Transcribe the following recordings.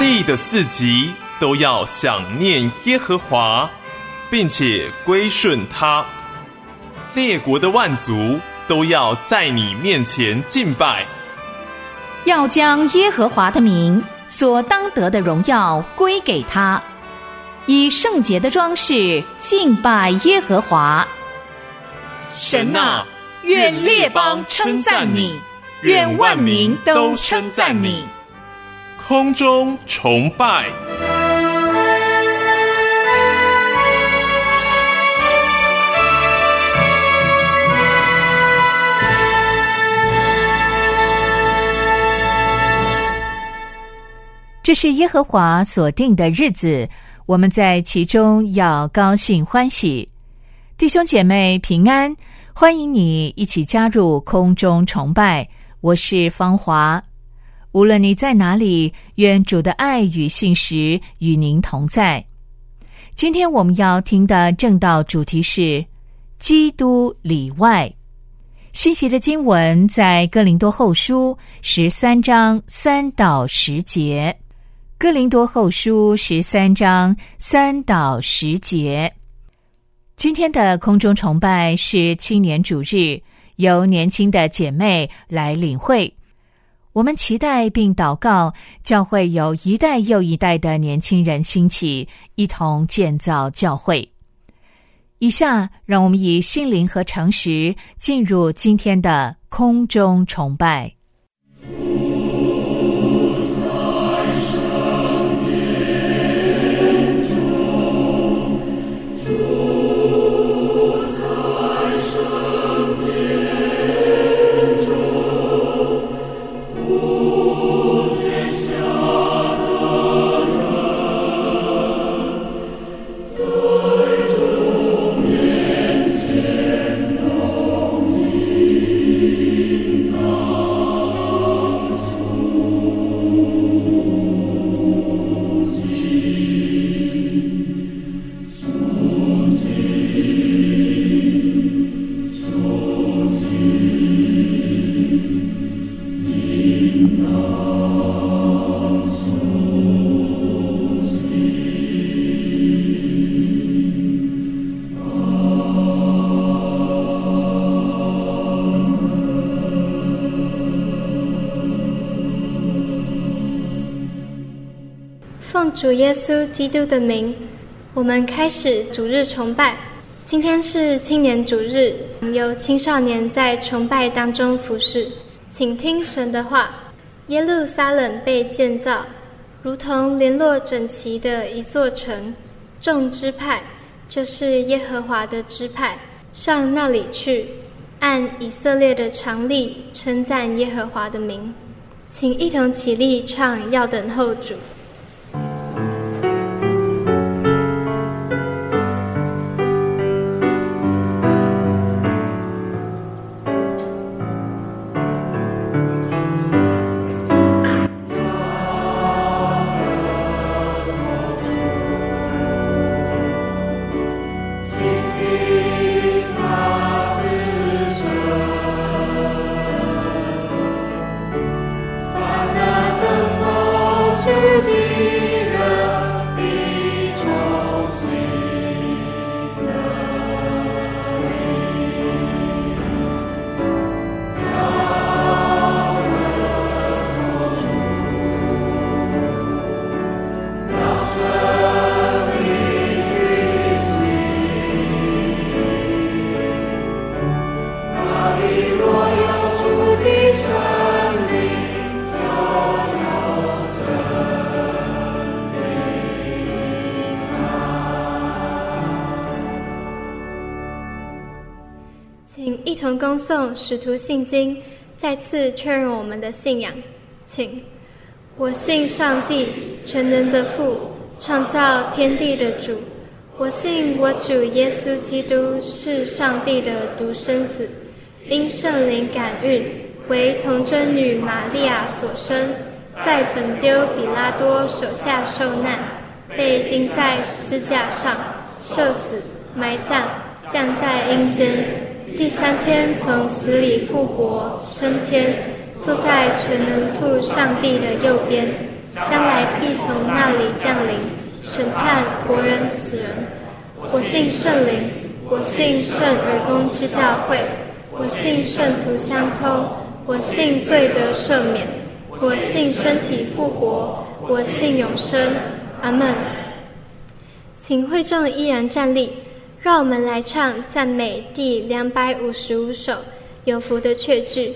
地的四极都要想念耶和华，并且归顺他。列国的万族都要在你面前敬拜， 要将耶和华的名所当得的荣耀归给他，以圣洁的装饰敬拜耶和华。神啊，愿列邦称赞你，愿万民都称赞你。 空中崇拜。 这是耶和华所定的日子，我们在其中要高兴欢喜。弟兄姐妹平安，欢迎你一起加入空中崇拜，我是芳华。无论你在哪里，愿主的爱与信实与您同在。今天我们要听的正道主题是基督里外。信息的经文在哥林多后书13章3到10节。哥林多后书13章3到10节。今天的空中崇拜是青年主日，由年轻的姐妹来领会。我们期待并祷告，教会有一代又一代的年轻人兴起，一同建造教会。以下让我们以心灵和诚实进入今天的空中崇拜。 奉主耶稣基督的名，我们开始主日崇拜。今天是青年主日，有青少年在崇拜当中服侍。请听神的话。耶路撒冷被建造，如同联络整齐的一座城。众支派，就是耶和华的支派，上那里去，按以色列的常例称赞耶和华的名。请一同起立唱要等候主。请一同恭诵使徒信经，再次确认我们的信仰。请。我信上帝，全能的父，创造天地的主。我信我主耶稣基督是上帝的独生子，因圣灵感孕，为童贞女玛利亚所生，在本丢比拉多手下受难，被钉在十字架上，受死，埋葬，降在阴间，第3天从死里复活，升天，坐在全能父上帝的右边， 将来必从那里降临，审判活人死人。我信圣灵，我信圣而公之教会，我信圣徒相通，我信罪得赦免，我信身体复活，我信永生。阿们。请会众依然站立，让我们来唱赞美第255首《有福的确据》。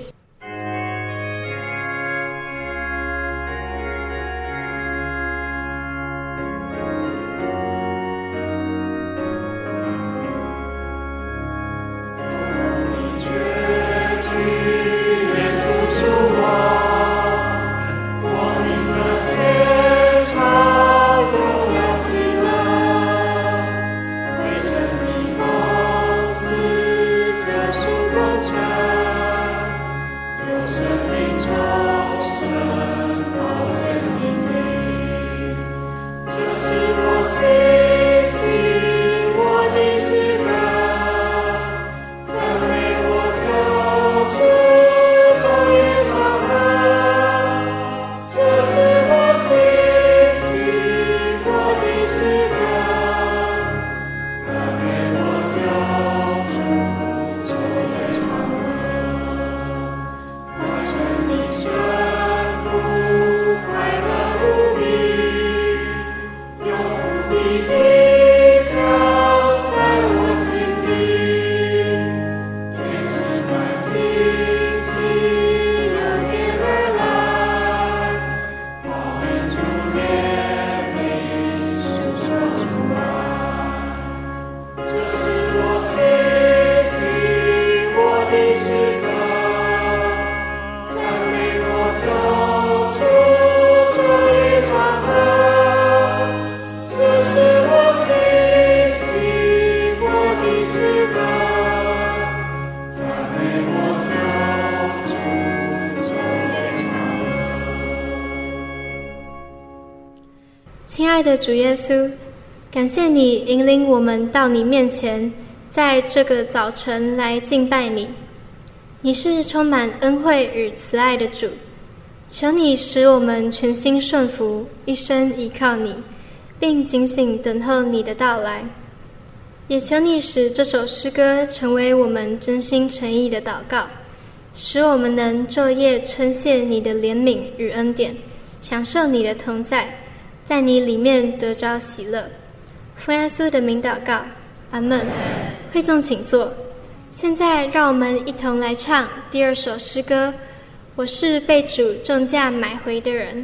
亲爱的主耶稣，感谢你引领我们到你面前，在这个早晨来敬拜你。你是充满恩惠与慈爱的主，求你使我们全心顺服，一生依靠你，并警醒等候你的到来。也求你使这首诗歌成为我们真心诚意的祷告，使我们能昼夜称谢你的怜悯与恩典，享受你的同在，在你里面得着喜乐。奉耶稣的名祷告，阿们。会众请坐。现在让我们一同来唱第2首诗歌，我是被主重价买回的人。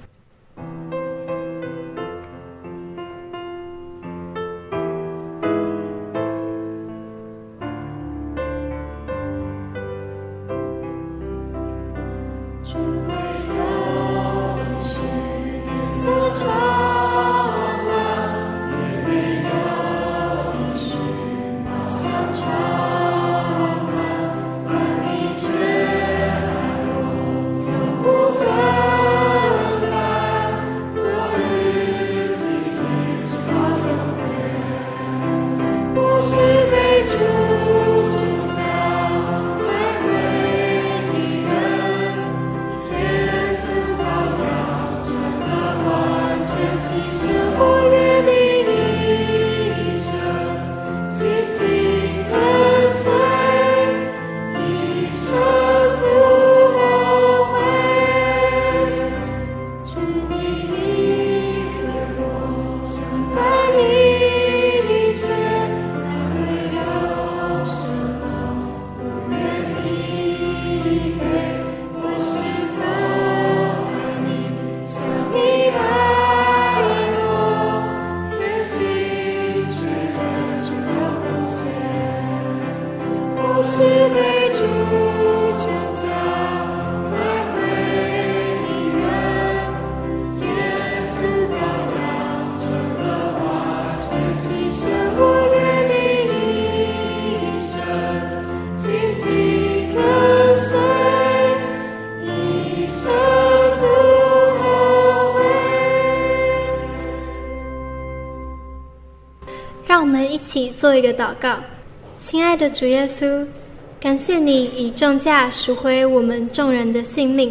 让我们一起做一个祷告。亲爱的主耶稣，感谢你以重价赎回我们众人的性命，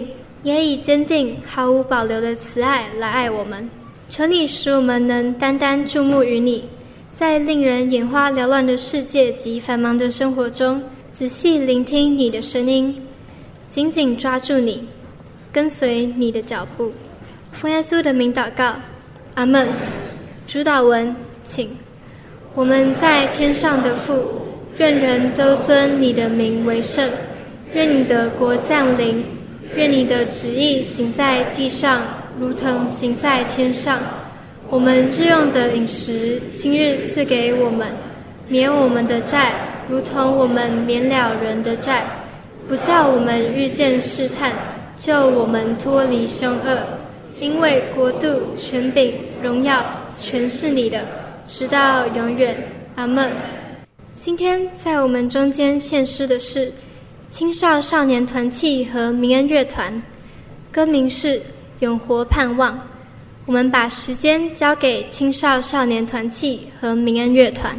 也以坚定毫无保留的慈爱来爱我们。求你使我们能单单注目于你，在令人眼花缭乱的世界及繁忙的生活中，仔细聆听你的声音，紧紧抓住你，跟随你的脚步。奉耶稣的名祷告，阿们。主祷文，请。我们在天上的父，愿人都尊你的名为圣，愿你的国降临，愿你的旨意行在地上，如同行在天上。我们日用的饮食，今日赐给我们，免我们的债，如同我们免了人的债，不叫我们遇见试探，救我们脱离凶恶。因为国度、权柄、荣耀，全是你的，直到永远。阿们。今天在我们中间献诗的是青少少年团契和民恩乐团，歌名是《永活盼望》。我们把时间交给青少少年团契和民恩乐团。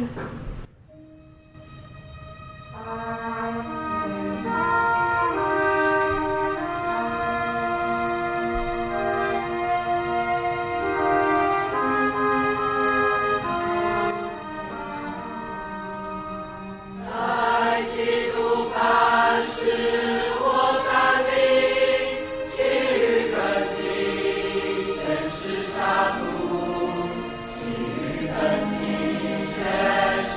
全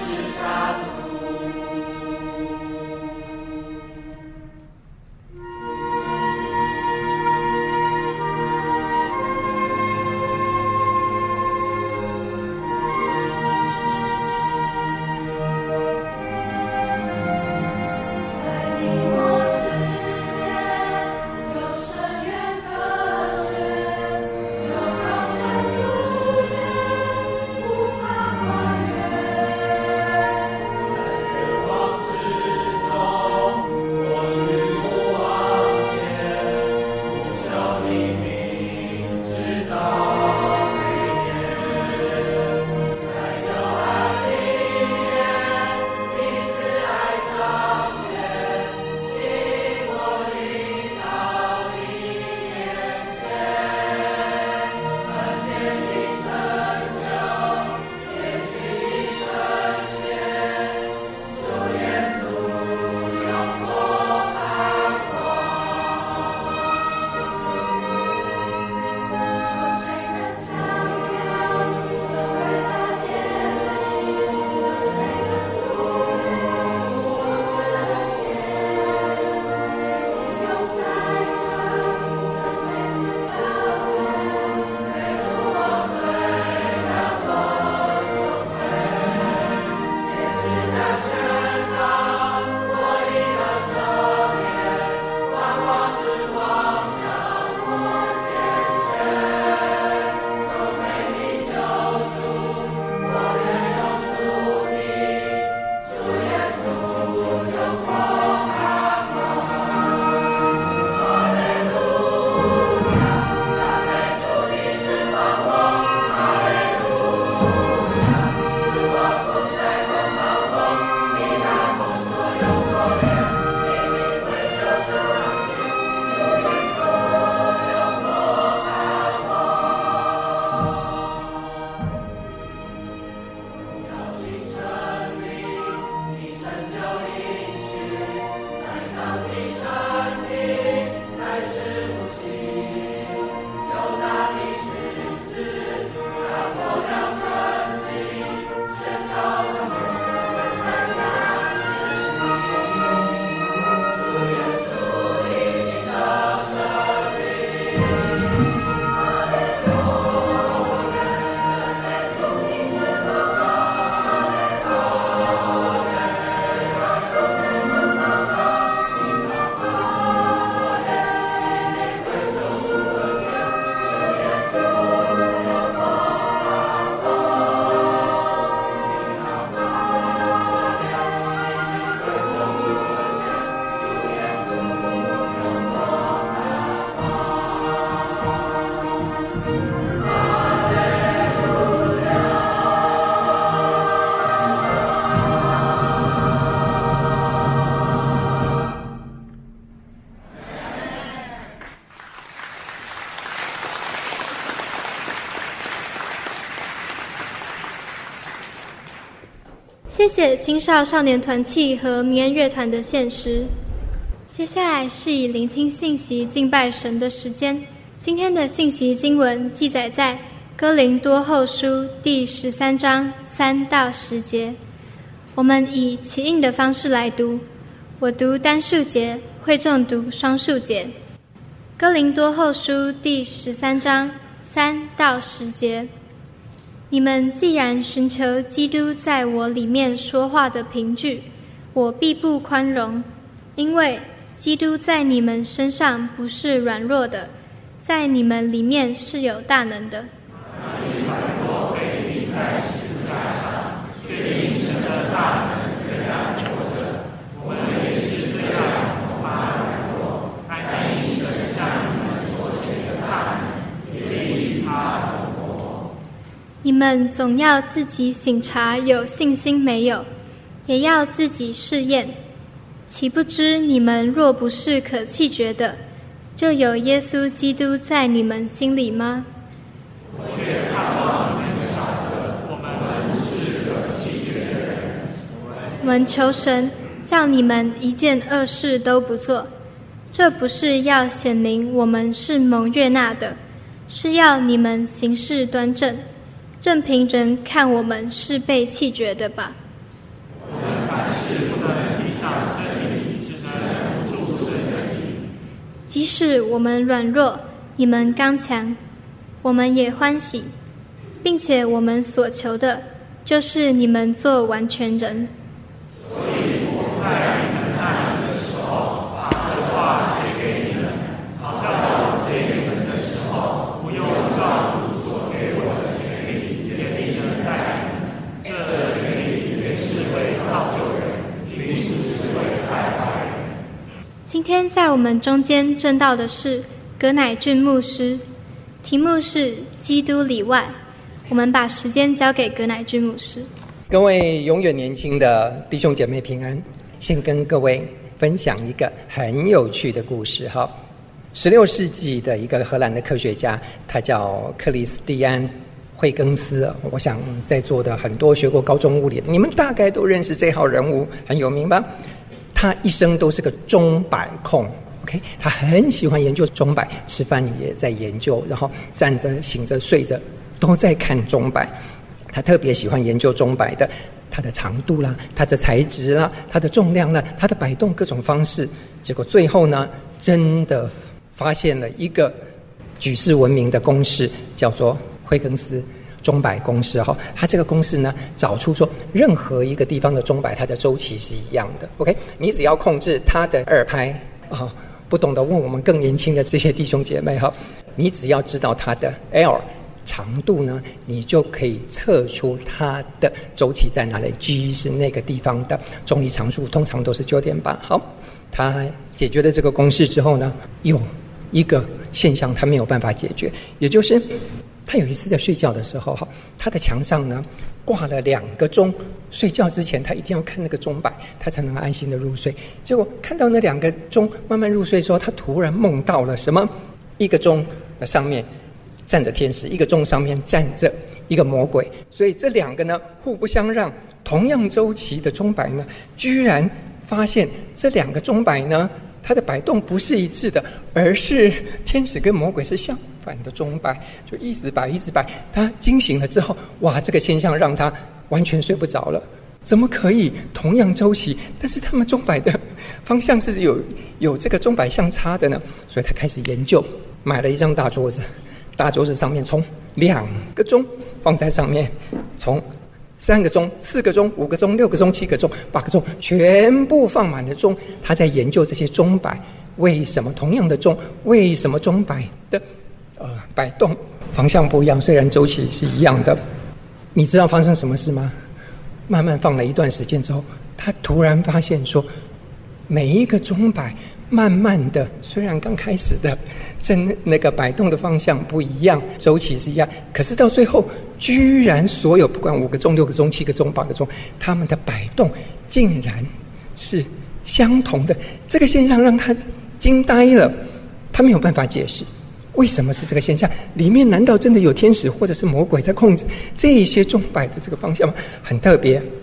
谢谢青少少年团契和民安乐团的献诗。接下来是以聆听信息敬拜神的时间。今天的信息经文记载在哥林多后书第13章3到10节。我们以起印的方式来读，我读单数节，会众读双数节。哥林多后书第13章3到10节。你们既然寻求基督在我里面说话的凭据，我必不宽容，因为基督在你们身上不是软弱的，在你们里面是有大能的。 那你软弱被钉在十字架上，却因神的大能仍然活着。我们也是这样恐怕软弱，但因神向你们所显的大能，也因他而活。 你们总要自己省察有信心没有，也要自己试验。岂不知你们若不是可弃绝的，就有耶稣基督在你们心里吗？ 我却盼望你们晓得，我们是可弃绝的人。 我们求神叫你们一件恶事都不做，这不是要显明我们是蒙悦纳的，是要你们行事端正，任凭人看我们是被弃绝的吧。 我们凡事不能抵挡真理，只能辅助真理。 即使我们软弱，你们刚强，我们也欢喜，并且我们所求的，就是你们做完全人。 所以我在你们那里的时候，把这话写给你们，好叫我接你们的时候，不用照主所给我的权力严厉的待你们。这权力原是为造就人，并不是为败坏人。 今天在我们中间证道的是葛乃俊牧师，题目是基督里外。我们把时间交给葛乃俊牧师。 各位永远年轻的弟兄姐妹平安，先跟各位分享一个很有趣的故事哈。16世纪的一个荷兰的科学家，他叫克里斯蒂安·惠更斯。我想在座的很多学过高中物理，你们大概都认识这号人物，很有名吧？他一生都是个钟摆控。OK， 他很喜欢研究钟摆，吃饭也在研究，然后站着、醒着、睡着都在看钟摆。他特别喜欢研究钟摆的它的长度啦、它的材质啦、它的重量啦、它的摆动各种方式。结果最后呢，真的发现了一个举世闻名的公式，叫做惠更斯钟摆公式哈。它这个公式呢，找出说任何一个地方的钟摆它的周期是一样的。OK， 你只要控制它的2拍啊。不懂得问我们更年轻的这些弟兄姐妹哈，你只要知道它的 L 长度呢，你就可以测出它的周期在哪里。G 是那个地方的重力常数，通常都是9.8。好，他解决了这个公式之后呢，有一个现象他没有办法解决，也就是他有一次在睡觉的时候，他的墙上呢挂了2个钟，睡觉之前他一定要看那个钟摆，他才能安心的入睡。结果看到那2个钟慢慢入睡的时候，他突然梦到了什么？一个钟的上面站着天使，一个钟上面站着一个魔鬼，所以这2个呢互不相让。同样周期的钟摆呢，居然发现这2个钟摆呢，它的摆动不是一致的，而是天使跟魔鬼是相反的钟摆，就一直摆一直摆。他惊醒了之后，哇，这个现象让他完全睡不着了。怎么可以同样周期，但是他们钟摆的方向是有这个钟摆相差的呢？所以他开始研究，买了一张大桌子，大桌子上面从2个钟放在上面，从3个钟、4个钟、5个钟、6个钟、7个钟、8个钟，全部放满了钟。他在研究这些钟摆，为什么同样的钟，为什么钟摆的摆动方向不一样？虽然周期是一样的，你知道发生什么事吗？慢慢放了一段时间之后，他突然发现说，每一个钟摆慢慢的，虽然刚开始的那个摆动的方向不一样，周期是一样，可是到最后居然所有不管5个钟、6个钟、7个钟、8个钟，他们的摆动竟然是相同的。这个现象让他惊呆了，他没有办法解释为什么是这个现象。里面难道真的有天使或者是魔鬼在控制这一些钟摆的这个方向吗？很特别。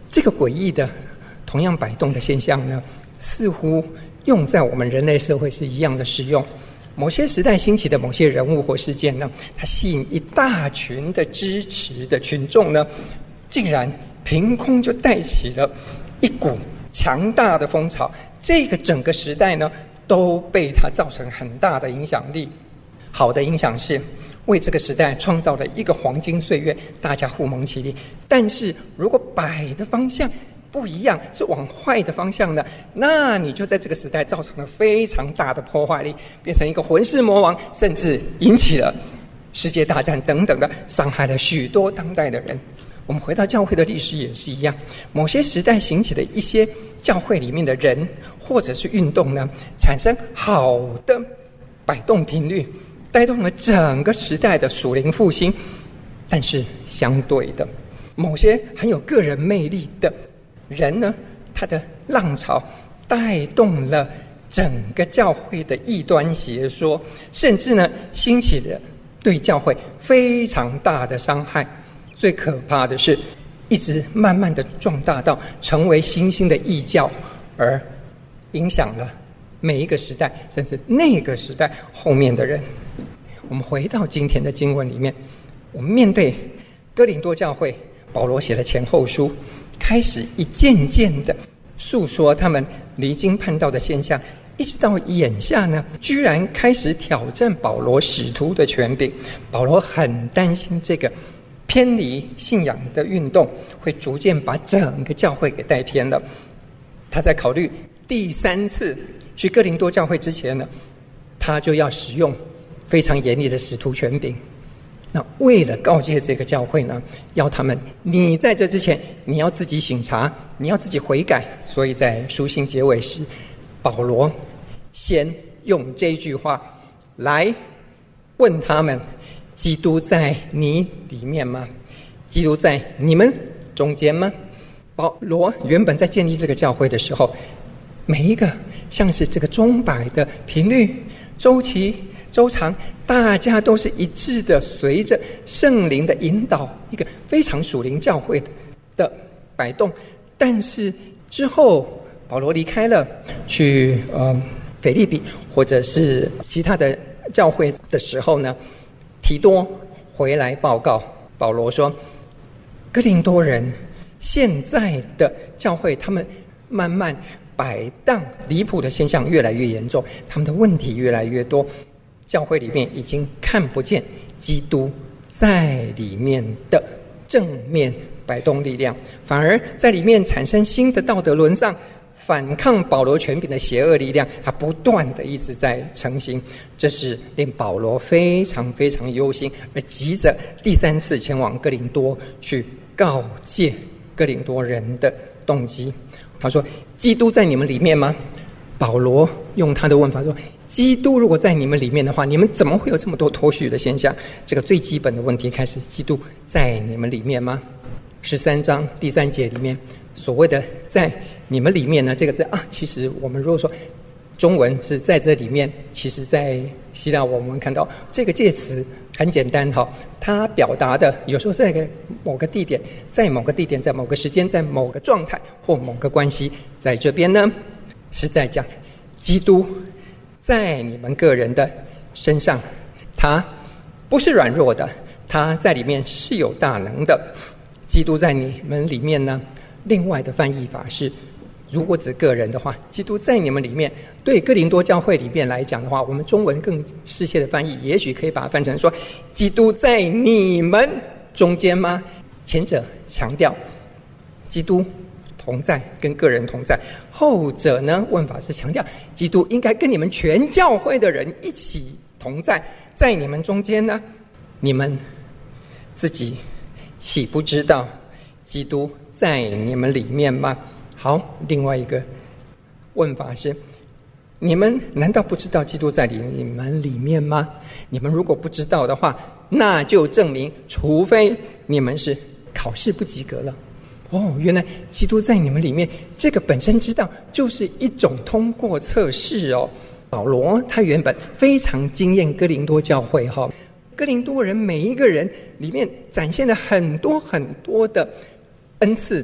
这个诡异的同样摆动的现象呢，似乎用在我们人类社会是一样的适用。某些时代兴起的某些人物或事件呢，它吸引一大群的支持的群众呢，竟然凭空就带起了一股强大的风潮，这个整个时代呢都被它造成很大的影响力。好的影响是为这个时代创造了一个黄金岁月，大家互蒙其利。但是如果摆的方向不一样，是往坏的方向的，那你就在这个时代造成了非常大的破坏力，变成一个混世魔王，甚至引起了世界大战等等的，伤害了许多当代的人。我们回到教会的历史也是一样，某些时代兴起的一些教会里面的人或者是运动呢，产生好的摆动频率，带动了整个时代的属灵复兴。但是相对的，某些很有个人魅力的人呢，他的浪潮带动了整个教会的异端邪说，甚至呢兴起了对教会非常大的伤害。最可怕的是一直慢慢的壮大到成为新兴的异教，而影响了每一个时代，甚至那个时代后面的人。我们回到今天的经文里面，我们面对哥林多教会，保罗写了前后书，开始一件件的诉说他们离经叛道的现象，一直到眼下呢，居然开始挑战保罗使徒的权柄。保罗很担心这个偏离信仰的运动会逐渐把整个教会给带偏了。他在考虑第3次去哥林多教会之前呢，他就要使用非常严厉的使徒权柄。那为了告诫这个教会呢，要他们你在这之前你要自己省察，你要自己悔改。所以在书信结尾时，保罗先用这句话来问他们，基督在你里面吗？基督在你们中间吗？保罗原本在建立这个教会的时候，每一个像是这个钟摆的频率、周期、周长，大家都是一致的，随着圣灵的引导，一个非常属灵教会的摆动。但是之后保罗离开了，去腓立比或者是其他的教会的时候呢，提多回来报告保罗说，哥林多人现在的教会，他们慢慢摆荡离谱的现象越来越严重，他们的问题越来越多，教会里面已经看不见基督在里面的正面摆动力量，反而在里面产生新的道德沦丧，反抗保罗权柄的邪恶力量，它不断的一直在成型。这是令保罗非常非常忧心，而急着第3次前往哥林多去告诫哥林多人的动机。他说，基督在你们里面吗？保罗用他的问法说，基督如果在你们里面的话，你们怎么会有这么多脱序的现象？这个最基本的问题开始，基督在你们里面吗？13章第3节里面所谓的在你们里面呢，这个字其实我们如果说中文是在这里面，其实在希腊我们看到这个介词很简单，它表达的有时候是在某个地点，在某个地点，在某个时间，在某个状态或某个关系。在这边呢是在讲基督在你们个人的身上，他不是软弱的，他在里面是有大能的。基督在你们里面呢，另外的翻译法是，如果指个人的话，基督在你们里面，对哥林多教会里面来讲的话，我们中文更适切的翻译也许可以把它翻成说，基督在你们中间吗？前者强调基督同在，跟个人同在，后者呢问法是强调基督应该跟你们全教会的人一起同在，在你们中间呢，你们自己岂不知道基督在你们里面吗？好，另外一个问法是，你们难道不知道基督在你们里面吗？你们如果不知道的话，那就证明除非你们是考试不及格了。原来基督在你们里面，这个本身知道就是一种通过测试哦。保罗他原本非常惊艳哥林多教会哥林多人每一个人里面展现了很多很多的恩赐，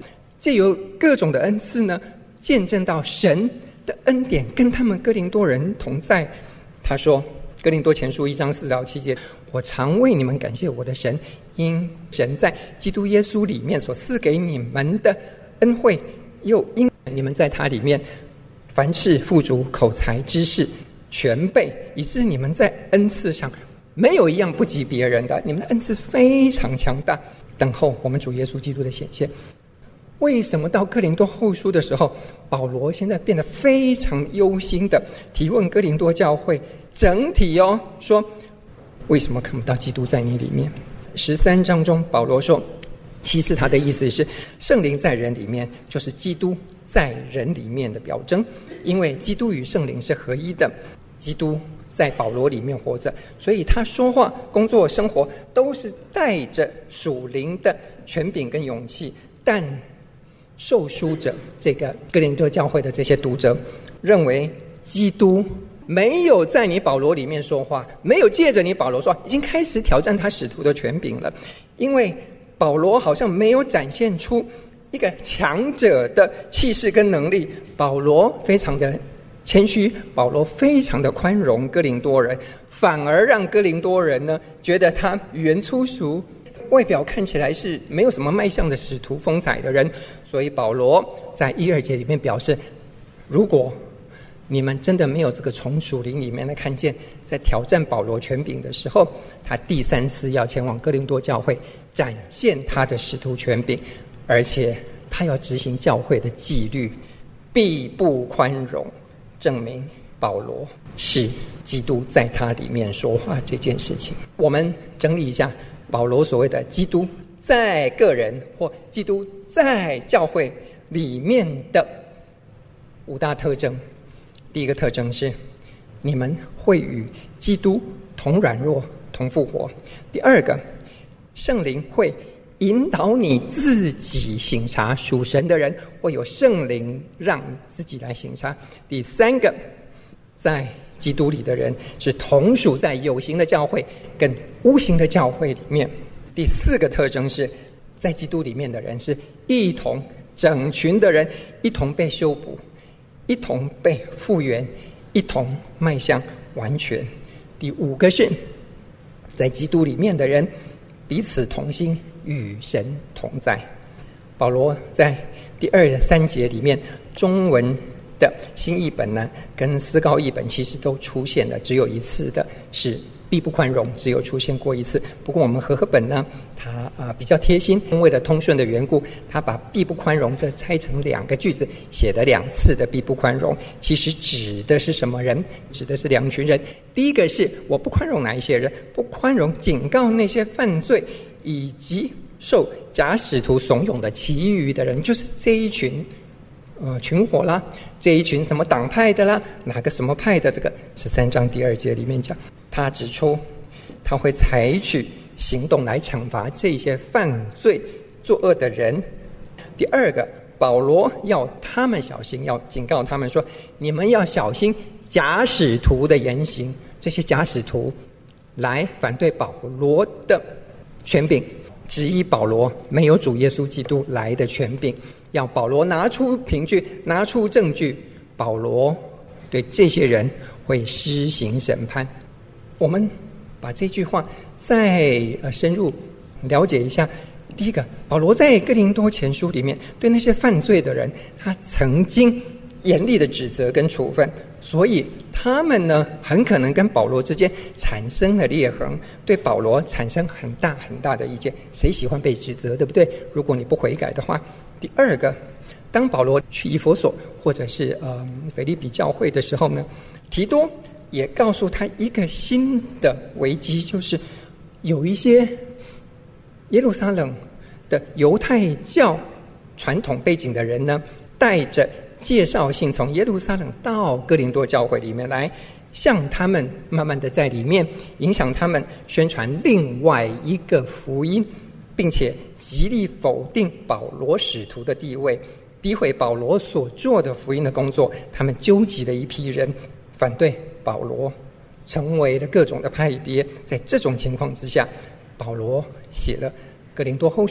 藉由各种的恩赐呢，见证到神的恩典跟他们哥林多人同在。他说，哥林多前书1章4到7节，我常为你们感谢我的神，因神在基督耶稣里面所赐给你们的恩惠，又因你们在他里面凡事富足，口才知识全备，以致你们在恩赐上没有一样不及别人的，你们的恩赐非常强大，等候我们主耶稣基督的显现。为什么到哥林多后书的时候，保罗现在变得非常忧心的提问哥林多教会整体说为什么看不到基督在你里面？13章中保罗说，其实他的意思是圣灵在人里面就是基督在人里面的表征，因为基督与圣灵是合一的，基督在保罗里面活着，所以他说话、工作、生活都是带着属灵的权柄跟勇气。但受书者，这个哥林多教会的这些读者认为基督没有在你保罗里面说话，没有借着你保罗说，已经开始挑战他使徒的权柄了。因为保罗好像没有展现出一个强者的气势跟能力，保罗非常的谦虚，保罗非常的宽容哥林多人，反而让哥林多人呢觉得他语言粗俗，外表看起来是没有什么卖相的使徒风采的人。所以保罗在1、2节里面表示，如果你们真的没有这个从属灵里面的看见，在挑战保罗权柄的时候，他第3次要前往哥林多教会展现他的使徒权柄，而且他要执行教会的纪律，必不宽容，证明保罗是基督在他里面说话这件事情。我们整理一下保罗所谓的基督在个人或基督在教会里面的5大特征。第一个特征是，你们会与基督同软弱同复活。第二个，圣灵会引导你自己省察，属神的人会有圣灵让自己来省察。第三个，在基督里的人是同属在有形的教会跟无形的教会里面。第四个特征是，在基督里面的人是一同整群的人一同被修补，一同被复原，一同迈向完全。第五个是，在基督里面的人彼此同心，与神同在。保罗在第2、3节里面，中文的新译本呢跟思高译本其实都出现了，只有一次的是必不宽容，只有出现过一次。不过我们和合本呢，它比较贴心，为了通顺的缘故，它把必不宽容这拆成2个句子，写了2次的必不宽容。其实指的是什么人？指的是2群人。第一个是我不宽容哪一些人？不宽容警告那些犯罪以及受假使徒怂恿的其余的人，就是这一群群伙啦，这一群什么党派的啦，哪个什么派的，这个13章第2节里面讲，他指出他会采取行动来惩罚这些犯罪作恶的人。第二个，保罗要他们小心，要警告他们说，你们要小心假使徒的言行，这些假使徒来反对保罗的权柄，质疑保罗没有主耶稣基督来的权柄，要保罗拿出凭据，拿出证据，保罗对这些人会施行审判。我们把这句话再深入了解一下。第一个，保罗在哥林多前书里面对那些犯罪的人，他曾经严厉的指责跟处分，所以他们呢很可能跟保罗之间产生了裂痕，对保罗产生很大很大的意见。谁喜欢被指责，对不对？如果你不悔改的话。第二个，当保罗去以弗所或者是腓立比教会的时候呢，提多也告诉他一个新的危机，就是有一些耶路撒冷的犹太教传统背景的人呢，带着介绍信从耶路撒冷到哥林多教会里面来，向他们慢慢的在里面影响他们宣传另外一个福音，并且极力否定保罗使徒的地位，诋毁保罗所做的福音的工作。他们纠集了一批人反对保罗，成为了各种的派别。在这种情况之下，保罗写了哥林多后书，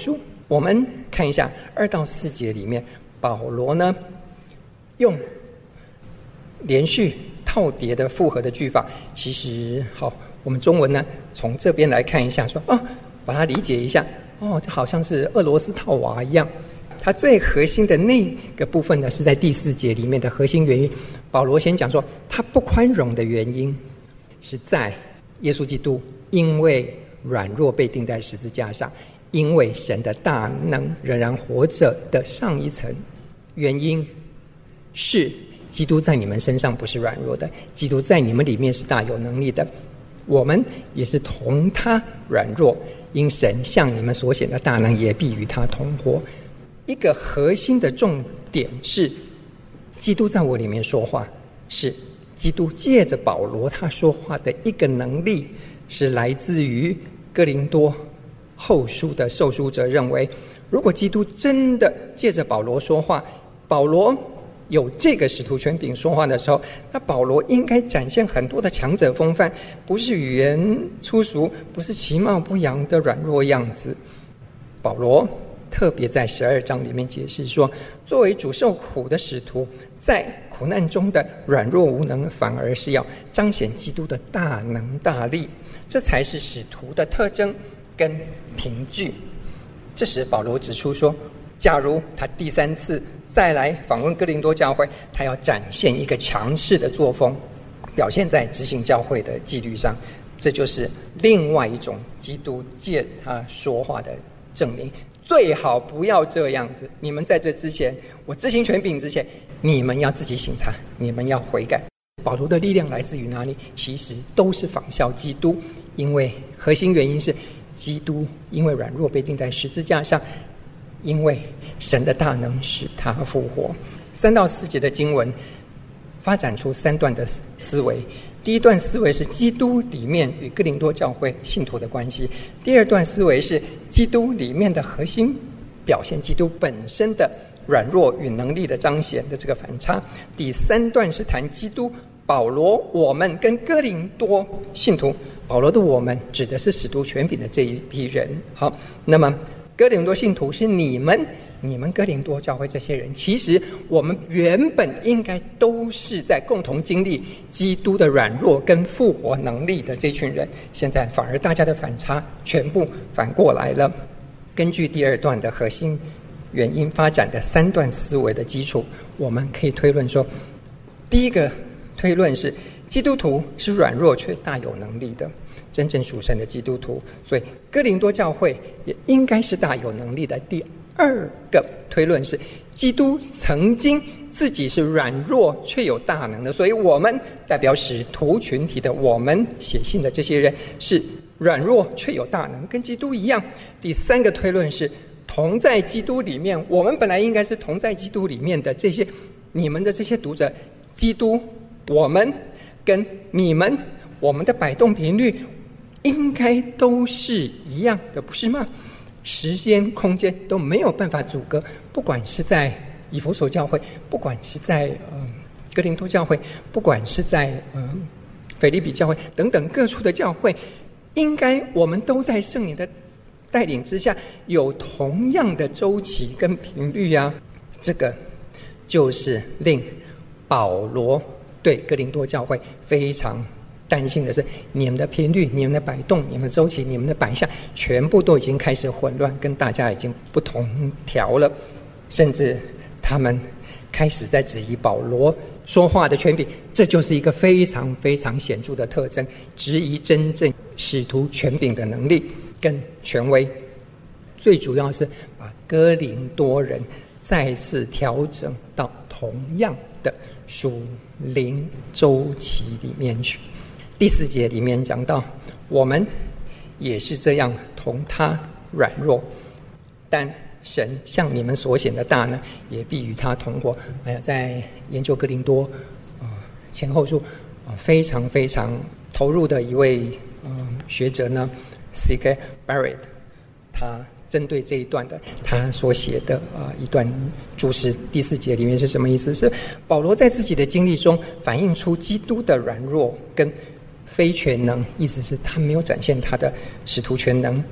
我们看一下2到4节里面，保罗呢用连续套叠的复合的句法，其实好，我们中文呢从这边来看一下，说把它理解一下，这好像是俄罗斯套娃一样。它最核心的那个部分呢，是在第4节里面的核心原因。保罗先讲说，他不宽容的原因是在耶稣基督因为软弱被钉在十字架上，因为神的大能仍然活着的上一层原因是基督在你们身上不是软弱的，基督在你们里面是大有能力的，我们也是同他软弱，因神向你们所显的大能也必与他同活。一个核心的重点是基督在我里面说话，是基督借着保罗他说话的一个能力，是来自于哥林多后书的受书者认为，如果基督真的借着保罗说话，保罗有这个使徒权柄说话的时候，那保罗应该展现很多的强者风范，不是语言粗俗，不是其貌不扬的软弱样子。保罗特别在12章里面解释说，作为主受苦的使徒，在苦难中的软弱无能，反而是要彰显基督的大能大力，这才是使徒的特征跟凭据。这时保罗指出说，假如他第3次再来访问哥林多教会，他要展现一个强势的作风，表现在执行教会的纪律上，这就是另外一种基督借他说话的证明。最好不要这样子，你们在这之前，我执行权柄之前，你们要自己省察，你们要悔改。保罗的力量来自于哪里？其实都是仿效基督，因为核心原因是基督因为软弱被钉在十字架上，因为神的大能使他复活。3到4节的经文发展出3段的思维。第一段思维是基督里面与哥林多教会信徒的关系，第二段思维是基督里面的核心表现，基督本身的软弱与能力的彰显的这个反差。第3段是谈基督保罗我们跟哥林多信徒，保罗的我们指的是使徒权柄的这一批人。好，那么哥林多信徒是你们哥林多教会这些人，其实我们原本应该都是在共同经历基督的软弱跟复活能力的这群人，现在反而大家的反差全部反过来了。根据第2段的核心原因发展的3段思维的基础，我们可以推论说，第一个推论是基督徒是软弱却大有能力的，真正属神的基督徒，所以哥林多教会也应该是大有能力的。第二个推论是基督曾经自己是软弱却有大能的，所以我们代表使徒群体的我们写信的这些人是软弱却有大能，跟基督一样。第3个推论是同在基督里面，我们本来应该是同在基督里面的这些你们的这些读者，基督我们跟你们，我们的摆动频率应该都是一样的，不是吗？时间空间都没有办法阻隔，不管是在以弗所教会，不管是在哥林多教会，不管是在腓立比教会等等各处的教会，应该我们都在圣灵的带领之下有同样的周期跟频率啊。这个就是令保罗对哥林多教会非常担心的是，你们的频率、你们的摆动、你们的周期、你们的摆下，全部都已经开始混乱，跟大家已经不同调了，甚至他们开始在质疑保罗说话的权柄，这就是一个非常非常显著的特征，质疑真正使徒权柄的能力跟权威。最主要是把哥林多人再次调整到同样的属灵周期里面去。第4节里面讲到，我们也是这样同他软弱，但神向你们所显的大能也必与他同活。在研究哥林多前后书非常非常投入的一位学者呢 C.K. Barrett， 他针对这一段的他所写的一段注释，第4节里面是什么意思？是保罗在自己的经历中反映出基督的软弱跟非全能，意思是他没有展现他的使徒全能，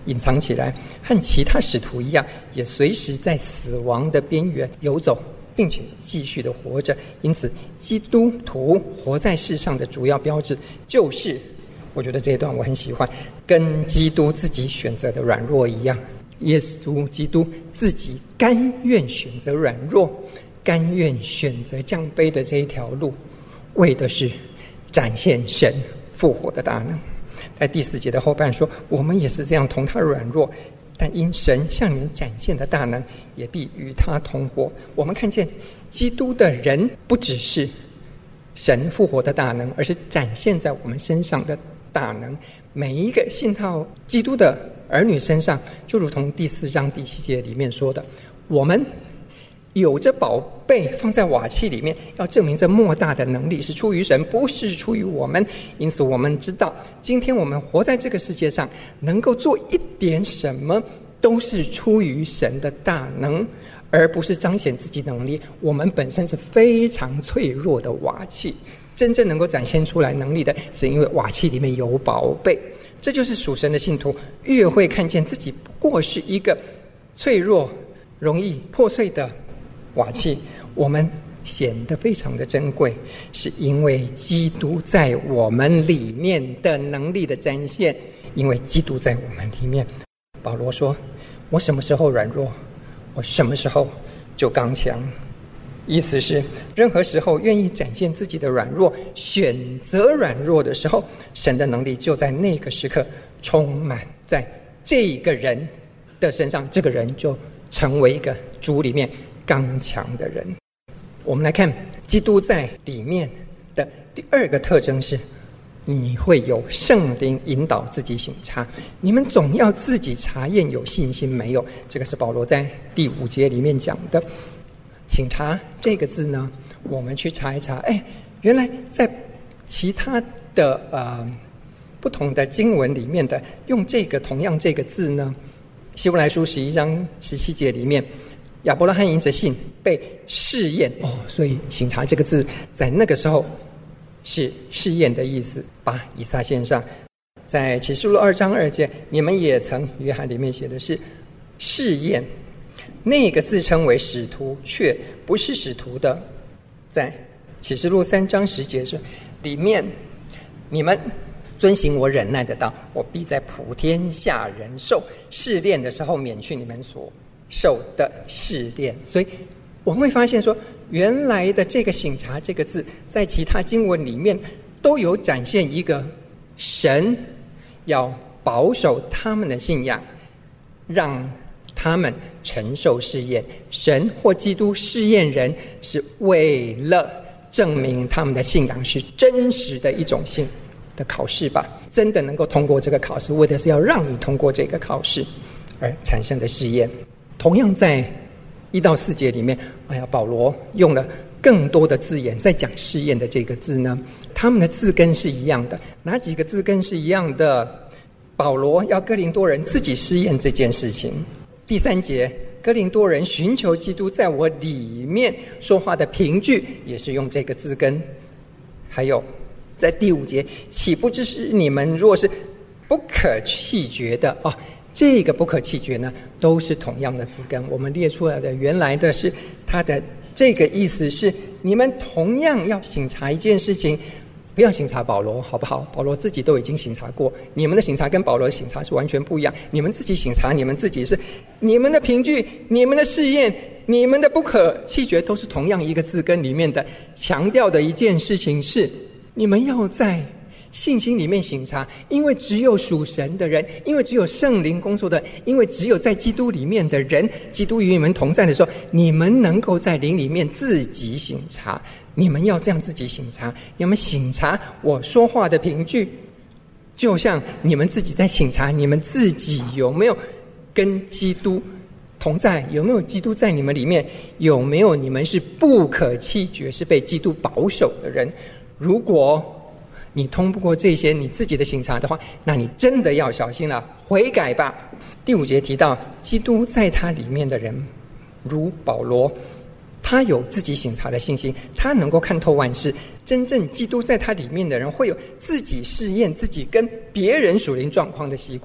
隐藏起来，和其他使徒一样，也随时在死亡的边缘游走，并且继续的活着。因此基督徒活在世上的主要标志就是，我觉得这一段我很喜欢，跟基督自己选择的软弱一样，耶稣基督自己甘愿选择软弱，甘愿选择降卑的这一条路，为的是展现神复活的大能。在第4节的后半说，我们也是这样同他软弱，但因神向你们展现的大能，也必与他同活。我们看见基督的人不只是神复活的大能，而是展现在我们身上的大能。每一个信靠基督的儿女身上，就如同第4章第7节里面说的，我们有着宝贝放在瓦器里面，要证明这莫大的能力是出于神，不是出于我们。因此我们知道，今天我们活在这个世界上，能够做一点什么，都是出于神的大能，而不是彰显自己能力。我们本身是非常脆弱的瓦器，真正能够展现出来能力的，是因为瓦器里面有宝贝。这就是属神的信徒越会看见自己不过是一个脆弱、容易破碎的瓦器，我们显得非常的珍贵，是因为基督在我们里面的能力的展现，因为基督在我们里面。保罗说，我什么时候软弱，我什么时候就刚强。意思是任何时候愿意展现自己的软弱，选择软弱的时候，神的能力就在那个时刻充满在这个人的身上，这个人就成为一个主里面刚强的人。我们来看基督在里面的第2个特征是，你会有圣灵引导自己省察。你们总要自己查验有信心没有，这个是保罗在第5节里面讲的。省察这个字呢，我们去查一查，原来在其他的不同的经文里面的用同样这个字呢，希伯来书11章17节里面，亚伯拉罕因着信被试验，所以省察这个字在那个时候是试验的意思，把以撒献上。在启示录2章2节，你们也曾，约翰里面写的是试验，那个自称为使徒却不是使徒的，在启示录3章10节里面，你们遵行我忍耐的道，我必在普天下人受试炼的时候免去你们所受的试炼。所以我们会发现说，原来的这个省察这个字在其他经文里面都有展现一个神要保守他们的信仰，让他们承受试验。神或基督试验人，是为了证明他们的信仰是真实的一种信的考试吧，真的能够通过这个考试，为的是要让你通过这个考试而产生的试验。同样在1到4节里面，保罗用了更多的字眼在讲试验的这个字呢，他们的字根是一样的。哪几个字根是一样的？保罗要哥林多人自己试验这件事情。第3节，哥林多人寻求基督在我里面说话的凭据，也是用这个字根。还有在第5节，岂不知是你们若是不可弃绝的这个不可弃绝呢，都是同样的字根。我们列出来的原来的是它的这个意思是，你们同样要省察一件事情，不要省察保罗，好不好？保罗自己都已经省察过，你们的省察跟保罗的省察是完全不一样。你们自己省察，你们自己是你们的凭据、你们的试验、你们的不可弃绝，都是同样一个字根里面的强调的一件事情是，你们要在信心里面省察，因为只有属神的人，因为只有圣灵工作的，因为只有在基督里面的人，基督与你们同在的时候，你们能够在灵里面自己省察。你们要这样自己省察，你们省察我说话的凭据，就像你们自己在省察你们自己有没有跟基督同在，有没有基督在你们里面，有没有你们是不可弃绝，是被基督保守的人。如果你通不过这些你自己的省察的话，那你真的要小心了，悔改吧。第5节提到基督在他里面的人，如保罗，他有自己省察的信心，他能够看透万事。真正基督在他里面的人，会有自己试验自己跟别人属灵状况的习惯，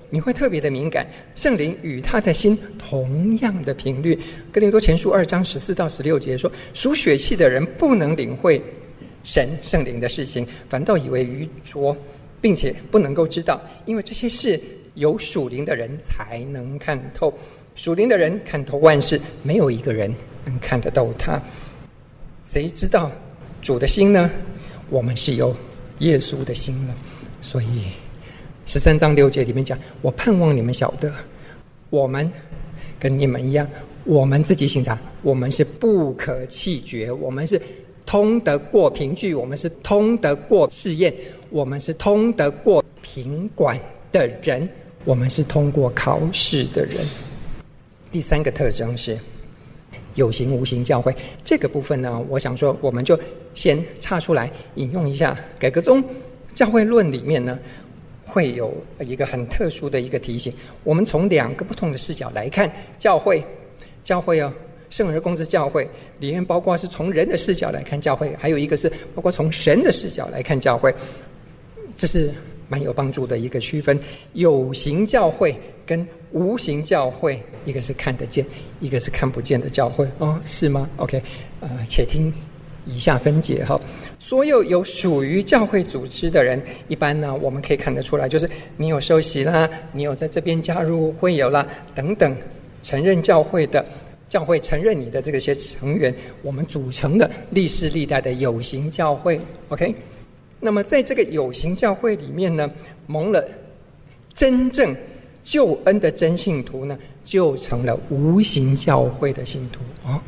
你会特别的敏感，圣灵与他的心同样的频率。哥林多前书2章14到16节说，属血气的人不能领会圣灵的事情，反倒以为愚拙，并且不能够知道，因为这些事有属灵的人才能看透。属灵的人看透万事，没有一个人能看得透他。谁知道主的心呢？我们是有耶稣的心了。所以13章6节里面讲，我盼望你们晓得，我们跟你们一样，我们自己省察，我们是不可弃绝，我们是通得过凭据，我们是通得过试验，我们是通得过品管的人，我们是通过考试的人。第3个特征是有形无形教会。这个部分呢，我想说我们就先岔出来引用一下改革宗教会论里面呢，会有一个很特殊的一个提醒，我们从2个不同的视角来看教会圣而公之教会里面，包括是从人的视角来看教会，还有一个是包括从神的视角来看教会，这是蛮有帮助的一个区分。有形教会跟无形教会，一个是看得见，一个是看不见的教会。哦，是吗 ？OK， 且听以下分解哈。所有属于教会组织的人，一般呢，我们可以看得出来，就是你有受洗啦，你有在这边加入会友啦，等等，承认教会承认你的这些成员，我们组成的历世历代的有形教会。OK， 那么在这个有形教会里面呢，蒙了真正救恩的真信徒呢，就成了无形教会的信徒哦。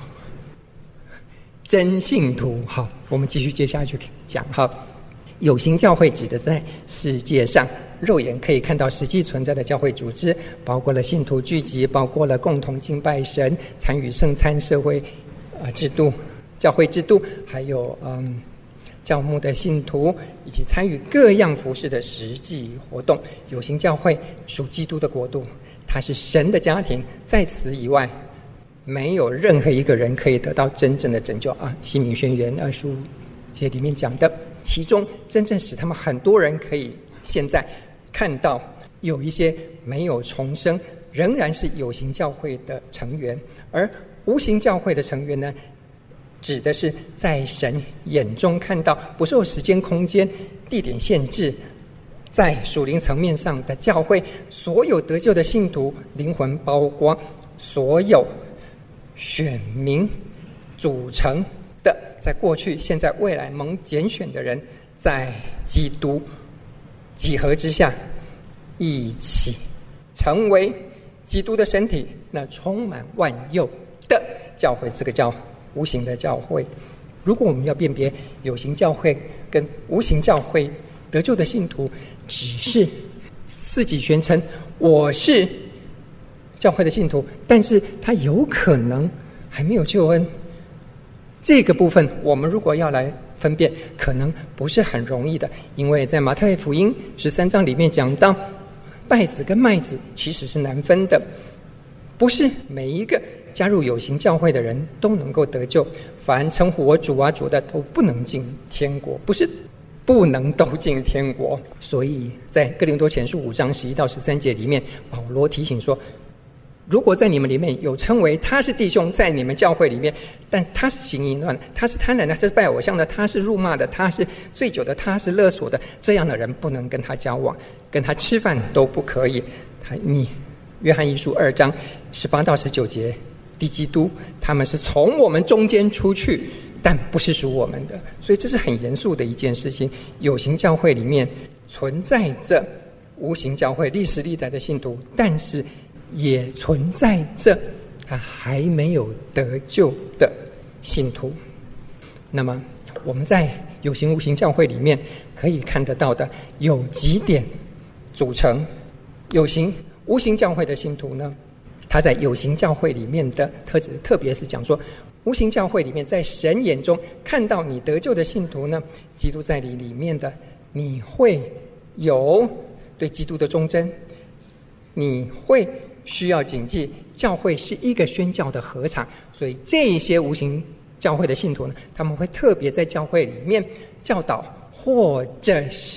真信徒，好，我们继续接下去讲哈。有形教会指的在世界上肉眼可以看到实际存在的教会组织，包括了信徒聚集，包括了共同敬拜神、参与圣餐、社会制度、教会制度，还有教牧的信徒，以及参与各样服事的实际活动。有形教会属基督的国度，它是神的家庭，在此以外没有任何一个人可以得到真正的拯救啊！西敏宣言25节里面讲的，其中真正使他们很多人可以现在看到有一些没有重生，仍然是有形教会的成员，而无形教会的成员呢，指的是在神眼中看到不受时间、空间、地点限制，在属灵层面上的教会，所有得救的信徒灵魂包括所有选民组成的，在过去、现在、未来蒙拣选的人，在基督几何之下一起成为基督的身体，那充满万有的教会，这个叫无形的教会。如果我们要辨别有形教会跟无形教会，得救的信徒只是自己宣称我是教会的信徒，但是他有可能还没有救恩，这个部分我们如果要来分辨，可能不是很容易的。因为在马太福音13章里面讲到，稗子跟麦子其实是难分的，不是每一个加入有形教会的人都能够得救，凡称呼我主啊主的都不能进天国，不是不能都进天国。所以在哥林多前书5章11到13节里面，保罗提醒说，如果在你们里面有称为他是弟兄，在你们教会里面，但他是行淫乱的，他是贪婪的，他是拜偶像的，他是辱骂的，他是醉酒的，他是勒索的，这样的人不能跟他交往，跟他吃饭都不可以。约翰一书2章18到19节，敌基督他们是从我们中间出去，但不是属我们的。所以这是很严肃的一件事情。有形教会里面存在着无形教会历史历代的信徒，但是也存在着他还没有得救的信徒。那么我们在有形无形教会里面可以看得到的有几点组成有形无形教会的信徒呢？他在有形教会里面的特质，特别是讲说无形教会里面在神眼中看到你得救的信徒呢，基督在你里面的，你会有对基督的忠贞，你会需要谨记教会是一个宣教的合场。所以这一些无形教会的信徒呢，他们会特别在教会里面教导，或者是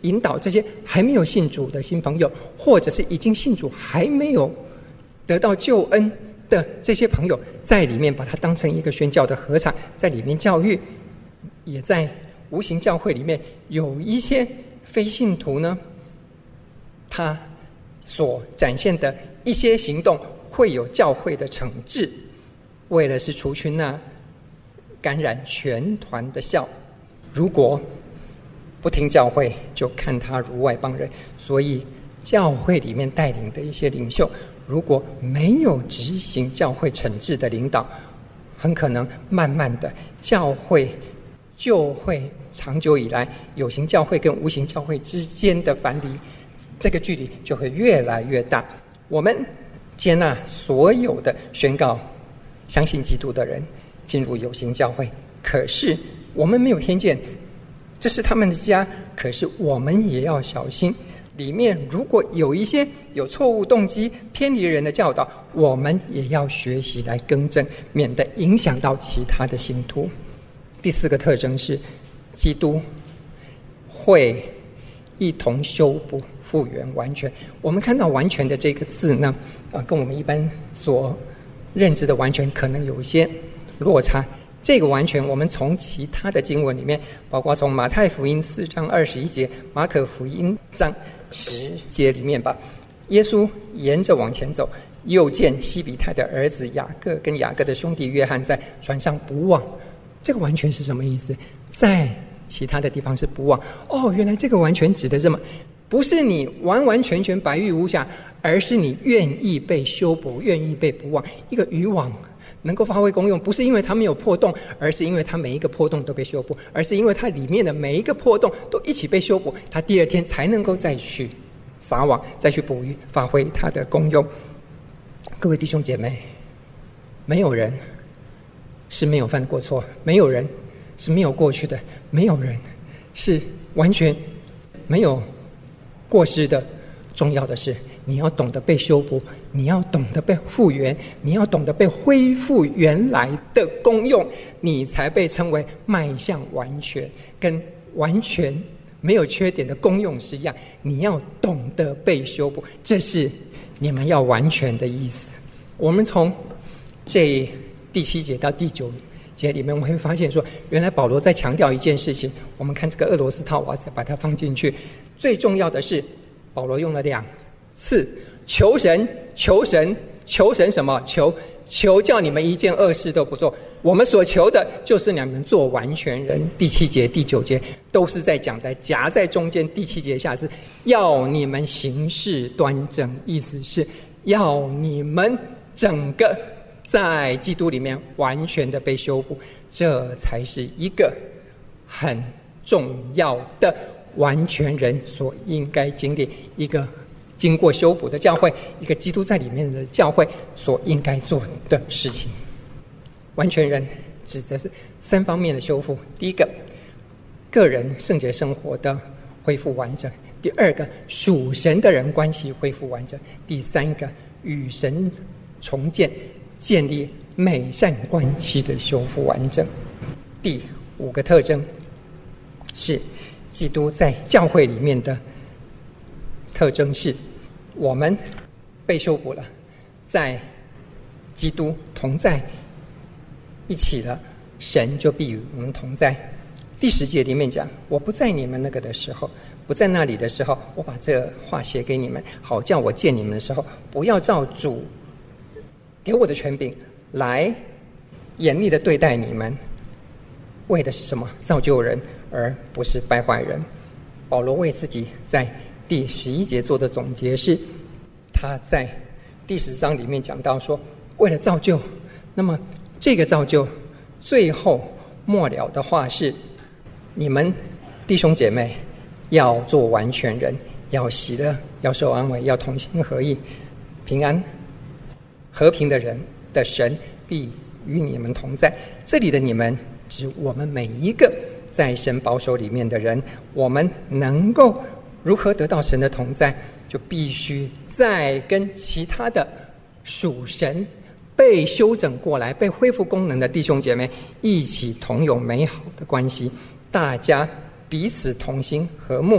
引导这些还没有信主的新朋友，或者是已经信主还没有得到救恩的这些朋友，在里面把它当成一个宣教的合场，在里面教育。也在无形教会里面有一些非信徒呢，他所展现的一些行动会有教会的惩治，为了是除去那感染全团的酵，如果不听教会，就看他如外邦人。所以教会里面带领的一些领袖，如果没有执行教会惩治的领导，很可能慢慢的教会就会长久以来有形教会跟无形教会之间的藩篱，这个距离就会越来越大。我们接纳所有的宣告相信基督的人进入有形教会，可是我们没有偏见，这是他们的家，可是我们也要小心，里面如果有一些有错误动机偏离人的教导，我们也要学习来更正，免得影响到其他的信徒。第4个特征是基督会一同修补复原完全。我们看到完全的这个字呢，跟我们一般所认知的完全可能有一些落差。这个完全我们从其他的经文里面，包括从马太福音4章21节、马可福音章10节里面吧，耶稣沿着往前走，又见西比泰的儿子雅各跟雅各的兄弟约翰在船上捕网。这个完全是什么意思？在其他的地方是捕网，原来这个完全指的是什么？不是你完完全全白玉无瑕，而是你愿意被修补，愿意被捕网。一个渔网能够发挥功用，不是因为它没有破洞，而是因为它每一个破洞都被修补，而是因为它里面的每一个破洞都一起被修补，它第二天才能够再去撒网，再去捕鱼，发挥它的功用。各位弟兄姐妹，没有人是没有犯过错，没有人是没有过去的，没有人是完全没有过失的。重要的是你要懂得被修补，你要懂得被复原，你要懂得被恢复原来的功用，你才被称为迈向完全，跟完全没有缺点的功用是一样。你要懂得被修补，这是你们要完全的意思。我们从这第7节到第9节里面，我们会发现说，原来保罗在强调一件事情。我们看这个俄罗斯套娃，再把它放进去。最重要的是，保罗用了2次求神，求神，求神什么？求叫你们一件恶事都不做。我们所求的就是你们做完全人。第7节、第9节都是在讲的，夹在中间。第7节下是要你们行事端正，意思是要你们整个在基督里面完全的被修补，这才是一个很重要的完全人所应该经历，一个经过修补的教会，一个基督在里面的教会所应该做的事情。完全人指的是3方面的修复：第一个，个人圣洁生活的恢复完整；第二个，属神的人关系恢复完整；第三个，与神重建、建立美善关系的修复完整。第5个特征是基督在教会里面的特征是，我们被修补了，在基督同在一起了，神就必与我们同在。第10节里面讲，我不在你们那个的时候，不在那里的时候，我把这话写给你们，好叫我见你们的时候，不要照主给我的权柄来严厉的对待你们。为的是什么？造就人，而不是败坏人。保罗为自己在第11节做的总结是，他在第10章里面讲到说，为了造就，那么这个造就最后末了的话是，你们弟兄姐妹要做完全人，要喜乐，要受安慰，要同心合意，平安和平的人的神必与你们同在。这里的你们指我们每一个在神保守里面的人，我们能够如何得到神的同在，就必须再跟其他的属神被修整过来、被恢复功能的弟兄姐妹一起同有美好的关系，大家彼此同心和睦，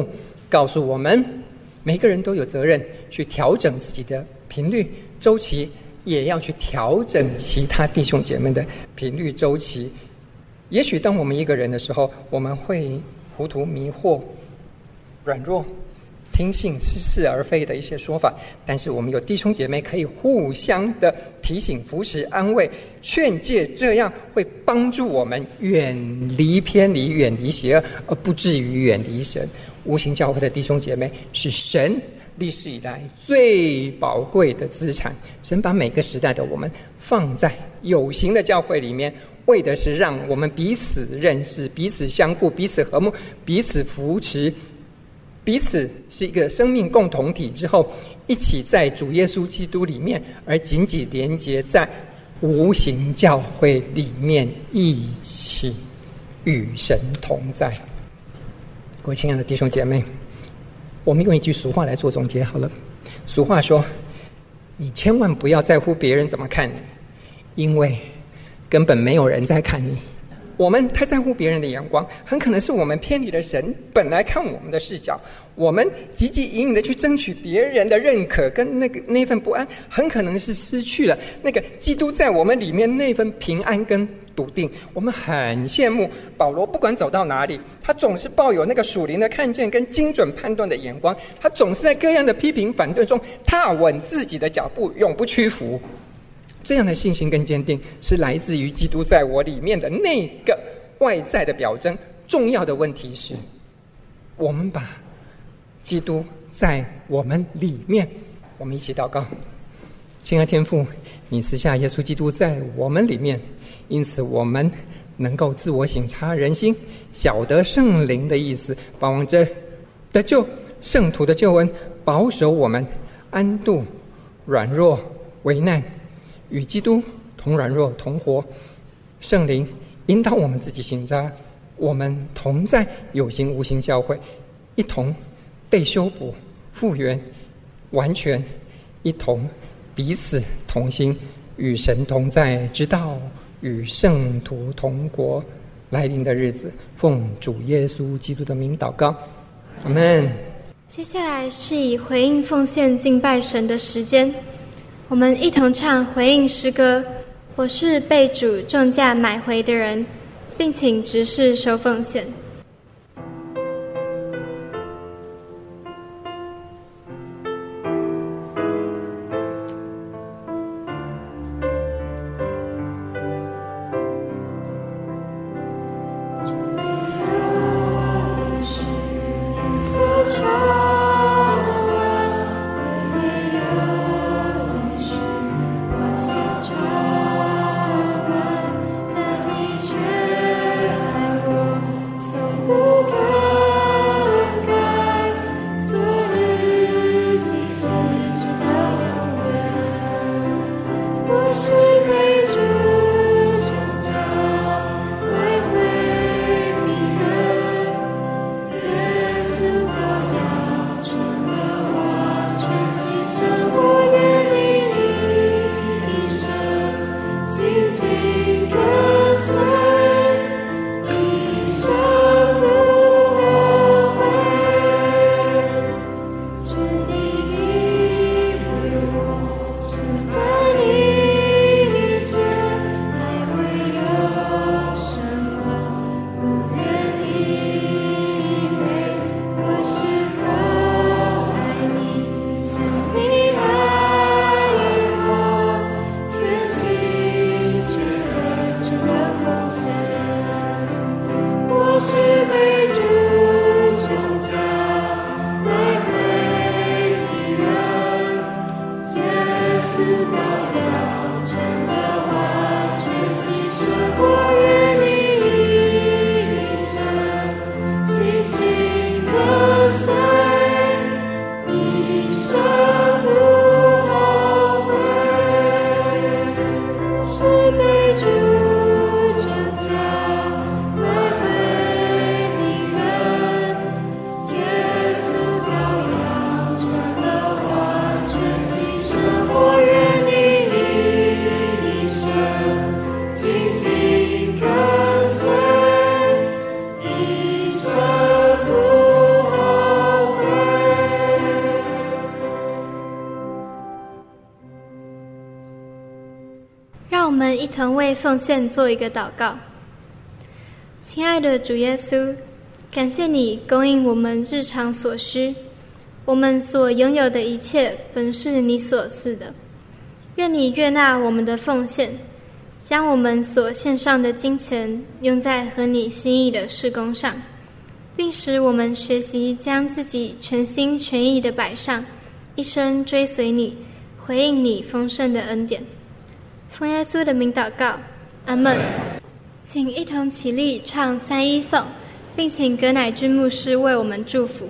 告诉我们，每个人都有责任去调整自己的频率周期，也要去调整其他弟兄姐妹的频率周期。也许当我们一个人的时候，我们会糊涂迷惑、软弱、听信似是而非的一些说法，但是我们有弟兄姐妹可以互相的提醒、扶持、安慰、劝诫，这样会帮助我们远离偏离、远离邪恶，而不至于远离神。无形教会的弟兄姐妹是神历史以来最宝贵的资产，神把每个时代的我们放在有形的教会里面，为的是让我们彼此认识、彼此相顾、彼此和睦、彼此扶持，彼此是一个生命共同体之后，一起在主耶稣基督里面，而紧紧连结在无形教会里面，一起与神同在。各位亲爱的弟兄姐妹，我们用一句俗话来做总结好了。俗话说，你千万不要在乎别人怎么看你，因为根本没有人在看你。我们太在乎别人的眼光，很可能是我们偏离了神本来看我们的视角。我们汲汲营营的去争取别人的认可跟那份不安，很可能是失去了那个基督在我们里面那份平安跟笃定。我们很羡慕保罗，不管走到哪里，他总是抱有那个属灵的看见跟精准判断的眼光，他总是在各样的批评反对中踏稳自己的脚步，永不屈服。这样的信心跟坚定是来自于基督在我里面的那个外在的表征。重要的问题是，我们把基督在我们里面，我们一起祷告。亲爱天父，你赐下耶稣基督在我们里面，因此我们能够自我省察人心，晓得圣灵的意思，把望着得救圣徒的救恩，保守我们安度软弱危难，与基督同软弱同活。圣灵引导我们自己省察，我们同在有形无形教会，一同被修补复原完全，一同彼此同心，与神同在，直到与圣徒同国来临的日子。奉主耶稣基督的名祷告，阿们。 接下来是以回应奉献敬拜神的时间，我们一同唱回应诗歌。我是被主重价买回的人，并请执事收奉献。 所让我们一同为奉献做一个祷告。亲爱的主耶稣，感谢你供应我们日常所需，我们所拥有的一切本是你所赐的。愿你悦纳我们的奉献，将我们所献上的金钱用在合你心意的事工上，并使我们学习将自己全心全意地摆上，一生追随你，回应你丰盛的恩典。奉耶稣的名祷告，阿们。请一同起立唱3-1颂，并请葛乃君牧师为我们祝福。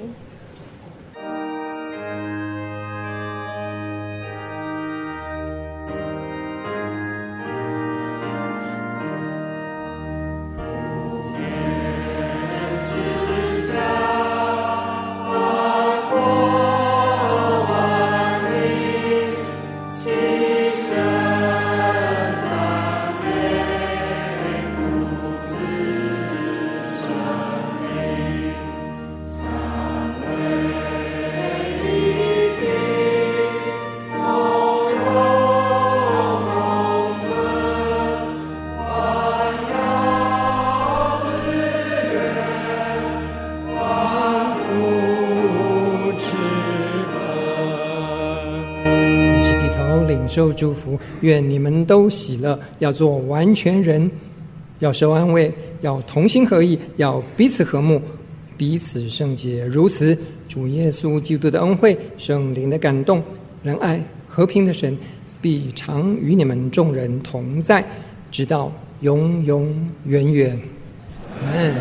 受祝福，愿你们都喜乐，要做完全人，要受安慰，要同心合意，要彼此和睦，彼此圣洁。如此，主耶稣基督的恩惠、圣灵的感动、仁爱、和平的神必常与你们众人同在，直到永永远远。阿们。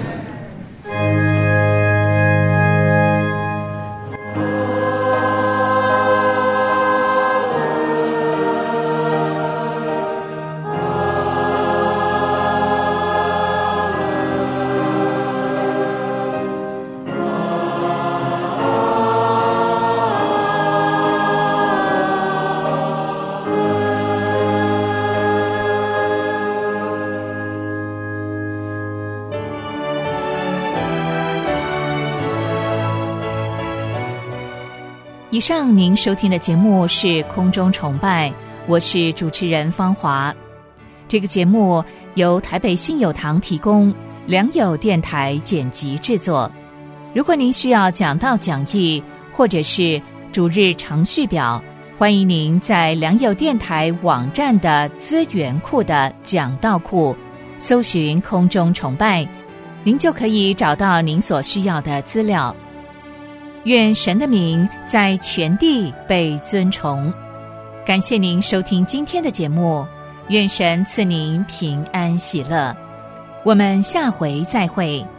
以上您收听的节目是空中崇拜，我是主持人芳华。这个节目由台北信友堂提供，良友电台剪辑制作。如果您需要讲道讲义或者是主日程序表，欢迎您在良友电台网站的资源库的讲道库搜寻空中崇拜，您就可以找到您所需要的资料。愿神的名在全地被尊崇。感谢您收听今天的节目，愿神赐您平安喜乐。我们下回再会。